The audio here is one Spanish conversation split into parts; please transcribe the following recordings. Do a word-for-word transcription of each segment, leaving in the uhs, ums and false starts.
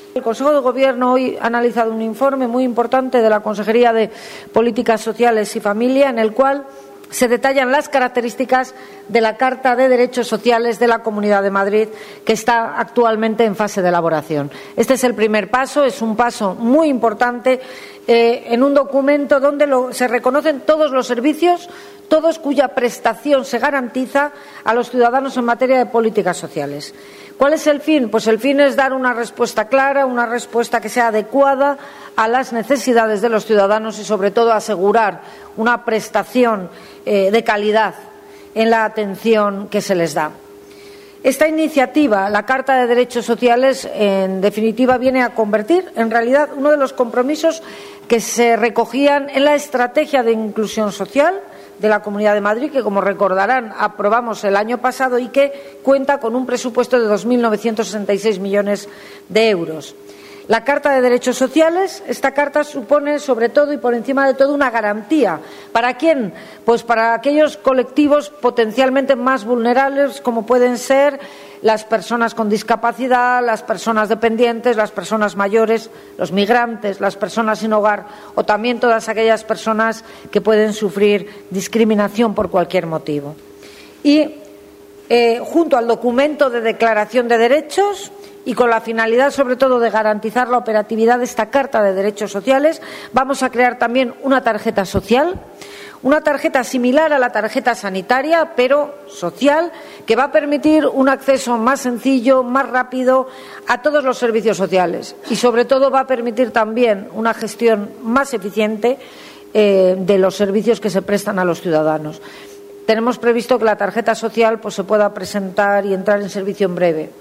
El Consejo de Gobierno hoy ha analizado un informe muy importante de la Consejería de Políticas Sociales y Familia, en el cual se detallan las características de la Carta de Derechos Sociales de la Comunidad de Madrid, que está actualmente en fase de elaboración. Este es el primer paso, es un paso muy importante eh, en un documento donde lo, se reconocen todos los servicios, todos cuya prestación se garantiza a los ciudadanos en materia de políticas sociales. ¿Cuál es el fin? Pues el fin es dar una respuesta clara, una respuesta que sea adecuada a las necesidades de los ciudadanos y, sobre todo, asegurar una prestación eh, de calidad en la atención que se les da. Esta iniciativa, la Carta de Derechos Sociales, en definitiva, viene a convertir en realidad uno de los compromisos que se recogían en la Estrategia de Inclusión Social de la Comunidad de Madrid, que, como recordarán, aprobamos el año pasado y que cuenta con un presupuesto de dos mil novecientos sesenta y seis millones de euros. La Carta de Derechos Sociales, esta carta supone, sobre todo y por encima de todo, una garantía. ¿Para quién? Pues para aquellos colectivos potencialmente más vulnerables, como pueden ser las personas con discapacidad, las personas dependientes, las personas mayores, los migrantes, las personas sin hogar o también todas aquellas personas que pueden sufrir discriminación por cualquier motivo. Y eh, junto al documento de declaración de derechos, y con la finalidad, sobre todo, de garantizar la operatividad de esta Carta de Derechos Sociales, vamos a crear también una tarjeta social, una tarjeta similar a la tarjeta sanitaria, pero social, que va a permitir un acceso más sencillo, más rápido a todos los servicios sociales y, sobre todo, va a permitir también una gestión más eficiente eh, de los servicios que se prestan a los ciudadanos. Tenemos previsto que la tarjeta social pues, se pueda presentar y entrar en servicio en breve.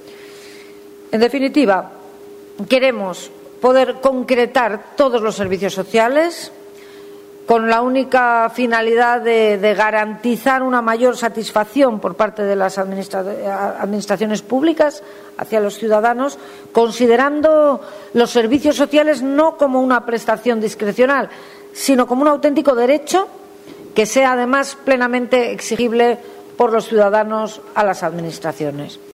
En definitiva, queremos poder concretar todos los servicios sociales con la única finalidad de, de garantizar una mayor satisfacción por parte de las administra administraciones públicas hacia los ciudadanos, considerando los servicios sociales no como una prestación discrecional, sino como un auténtico derecho que sea además plenamente exigible por los ciudadanos a las administraciones.